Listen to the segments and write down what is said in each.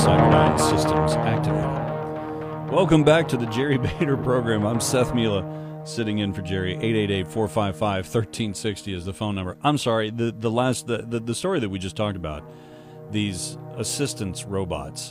Cyberdyne systems activated. Welcome back to the Jerry Bader program. I'm Seth Mila, sitting in for Jerry. 888-455-1360 is the phone number. I'm sorry, the story that we just talked about, these assistance robots.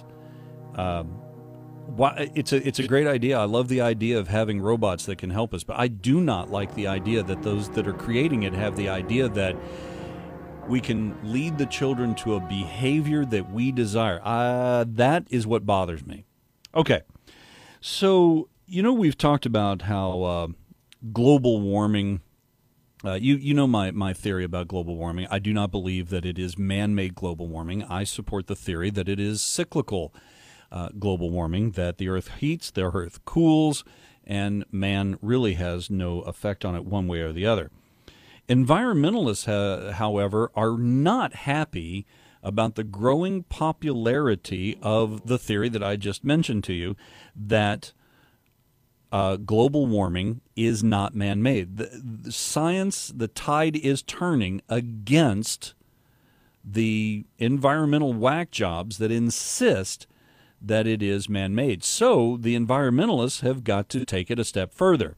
It's a great idea. I love the idea of having robots that can help us, but I do not like the idea that those that are creating it have the idea that we can lead the children to a behavior that we desire. That is what bothers me. Okay, so we've talked about how global warming. You know my theory about global warming. I do not believe that it is man-made global warming. I support the theory that it is cyclical global warming, that the Earth heats, the Earth cools, and man really has no effect on it one way or the other. Environmentalists, however, are not happy about the growing popularity of the theory that I just mentioned to you, that global warming is not man-made. The science, the tide is turning against the environmental whack jobs that insist that it is man-made. So the environmentalists have got to take it a step further.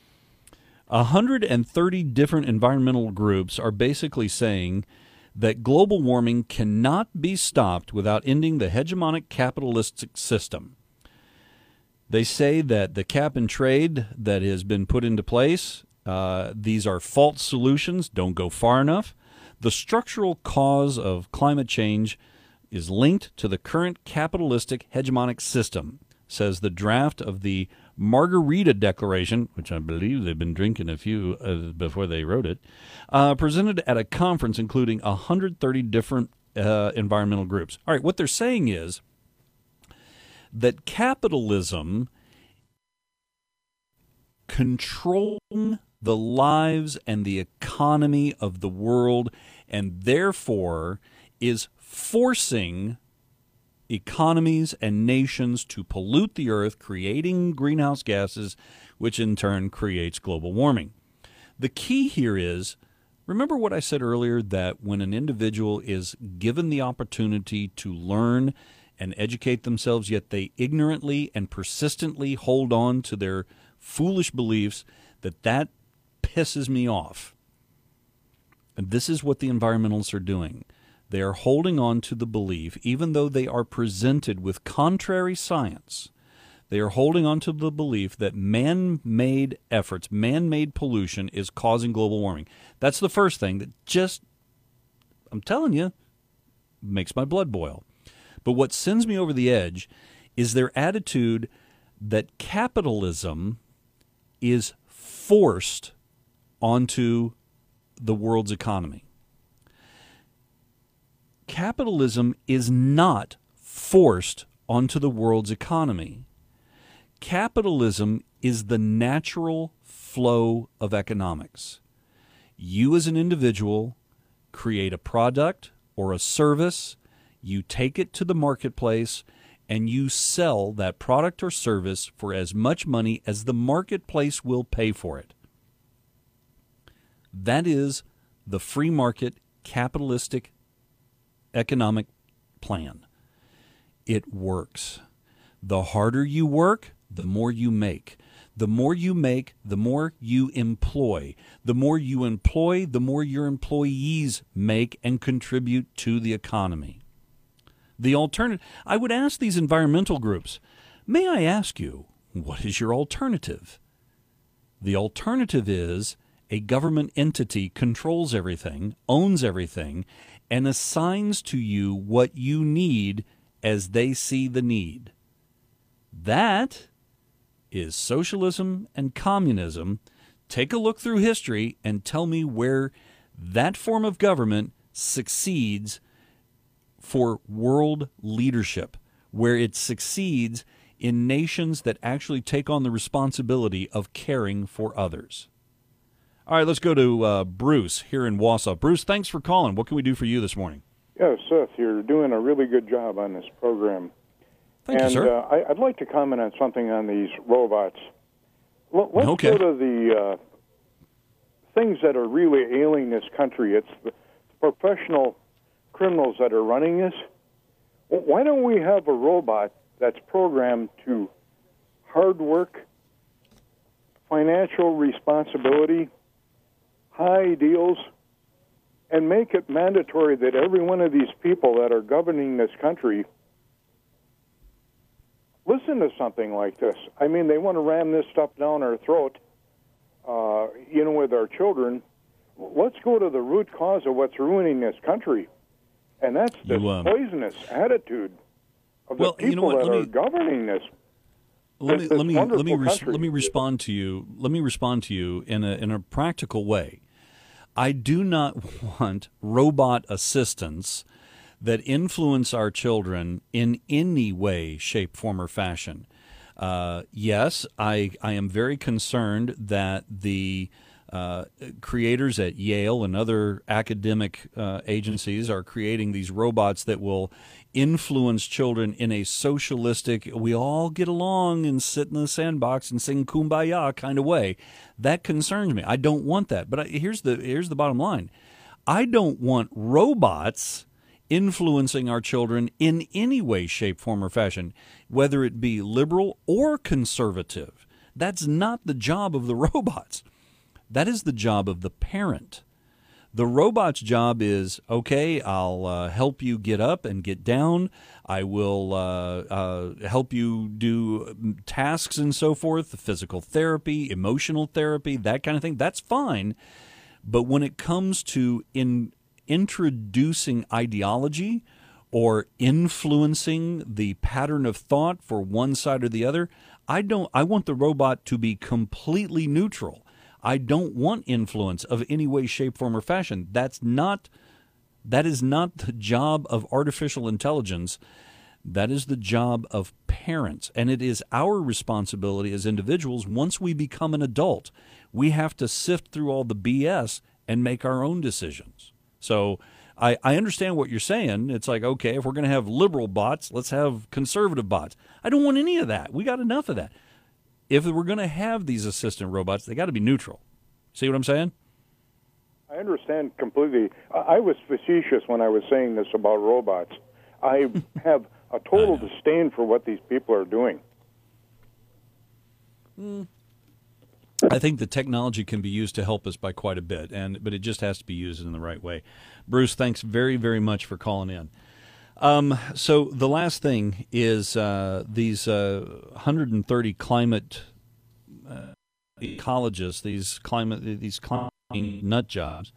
130 different environmental groups are basically saying that global warming cannot be stopped without ending the hegemonic capitalistic system. They say that the cap and trade that has been put into place, these are false solutions, don't go far enough. The structural cause of climate change is linked to the current capitalistic hegemonic system, says the draft of the Margarita Declaration, which I believe they've been drinking a few before they wrote it, presented at a conference including 130 different environmental groups. All right, what they're saying is that capitalism controlling the lives and the economy of the world, and therefore is forcing economies and nations to pollute the earth, creating greenhouse gases, which in turn creates global warming. The key here is, remember what I said earlier, that when an individual is given the opportunity to learn and educate themselves, yet they ignorantly and persistently hold on to their foolish beliefs, that pisses me off. And this is what the environmentalists are doing. They are holding on to the belief, even though they are presented with contrary science, they are holding on to the belief that man-made efforts, man-made pollution is causing global warming. That's the first thing that just, I'm telling you, makes my blood boil. But what sends me over the edge is their attitude that capitalism is forced onto the world's economy. Capitalism is not forced onto the world's economy. Capitalism is the natural flow of economics. You as an individual create a product or a service, you take it to the marketplace, and you sell that product or service for as much money as the marketplace will pay for it. That is the free market capitalistic economic plan. It works. The harder you work, the more you make. The more you make, the more you employ. The more you employ, the more your employees make and contribute to the economy. The alternative, I would ask these environmental groups, may I ask you, what is your alternative? The alternative is a government entity controls everything, owns everything, and assigns to you what you need as they see the need. That is socialism and communism. Take a look through history and tell me where that form of government succeeds for world leadership, where it succeeds in nations that actually take on the responsibility of caring for others. All right, let's go to Bruce here in Wausau. Bruce, thanks for calling. What can we do for you this morning? Yeah, Seth, you're doing a really good job on this program. Thank you, sir. I'd like to comment on something on these robots. Let's Okay. go to the things that are really ailing this country. It's the professional criminals that are running this. Why don't we have a robot that's programmed to hard work, financial responsibility, high ideals, and make it mandatory that every one of these people that are governing this country listen to something like this. I mean, they want to ram this stuff down our throat, with our children. Let's go to the root cause of what's ruining this country, and that's this poisonous attitude of the people that are governing this. Let me respond to you. Let me respond to you in a practical way. I do not want robot assistants that influence our children in any way, shape, form, or fashion. Yes, I am very concerned that the creators at Yale and other academic agencies are creating these robots that will influence children in a socialistic, we all get along and sit in the sandbox and sing Kumbaya kind of way. That concerns me. I don't want that. But here's the bottom line. I don't want robots influencing our children in any way, shape, form, or fashion, whether it be liberal or conservative. That's not the job of the robots. That is the job of the parent. The robot's job is, okay, I'll help you get up and get down. I will help you do tasks and so forth, physical therapy, emotional therapy, that kind of thing. That's fine. But when it comes to introducing ideology or influencing the pattern of thought for one side or the other, I want the robot to be completely neutral. I don't want influence of any way, shape, form, or fashion. That is not the job of artificial intelligence. That is the job of parents. And it is our responsibility as individuals, once we become an adult, we have to sift through all the BS and make our own decisions. So I understand what you're saying. It's like, okay, if we're going to have liberal bots, let's have conservative bots. I don't want any of that. We got enough of that. If we're going to have these assistant robots, they got to be neutral. See what I'm saying? I understand completely. I was facetious when I was saying this about robots. I have a total disdain for what these people are doing. I think the technology can be used to help us by quite a bit, but it just has to be used in the right way. Bruce, thanks very, very much for calling in. So the last thing is these 130 climate ecologists, these climate nut jobs.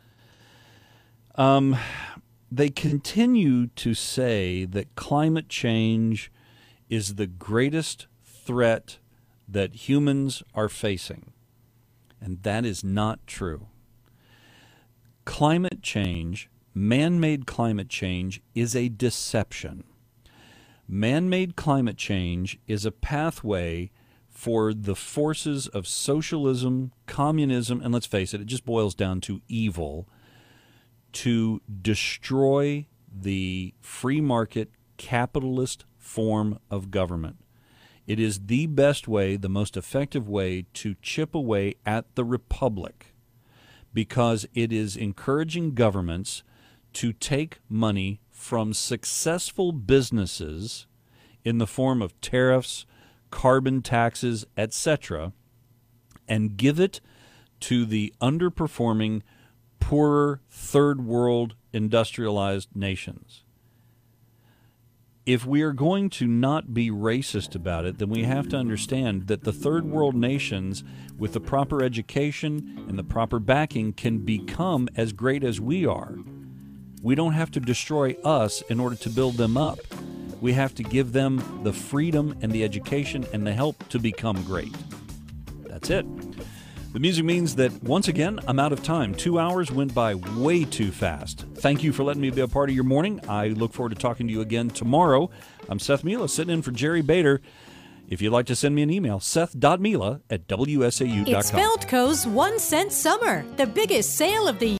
They continue to say that climate change is the greatest threat that humans are facing, and that is not true. Climate change, man-made climate change, is a deception. Man-made climate change is a pathway for the forces of socialism, communism, and let's face it, it just boils down to evil, to destroy the free market capitalist form of government. It is the best way, the most effective way to chip away at the republic, because it is encouraging governments to take money from successful businesses in the form of tariffs, carbon taxes, etc., and give it to the underperforming, poorer, third world industrialized nations. If we are going to not be racist about it, then we have to understand that the third world nations, with the proper education and the proper backing, can become as great as we are. We don't have to destroy us in order to build them up. We have to give them the freedom and the education and the help to become great. That's it. The music means that, once again, I'm out of time. 2 hours went by way too fast. Thank you for letting me be a part of your morning. I look forward to talking to you again tomorrow. I'm Seth Mila, sitting in for Jerry Bader. If you'd like to send me an email, seth.mila@wsau.com. It's Feldco's 1 Cent Summer, the biggest sale of the